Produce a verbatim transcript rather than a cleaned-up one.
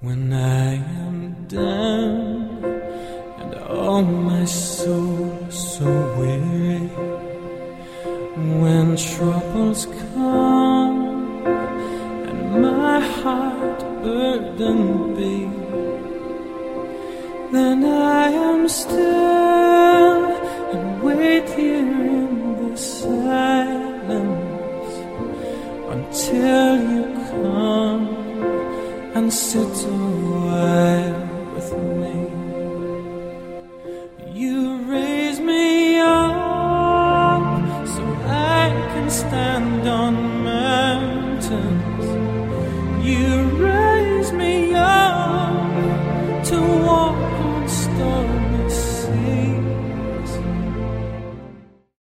When I am down and oh my soul so weary, when troubles come and my heart burdened be, then I am still and wait here in the silence until you come and sit a while with me. You raise me up so I can stand on mountains. You raise me up to walk on stone.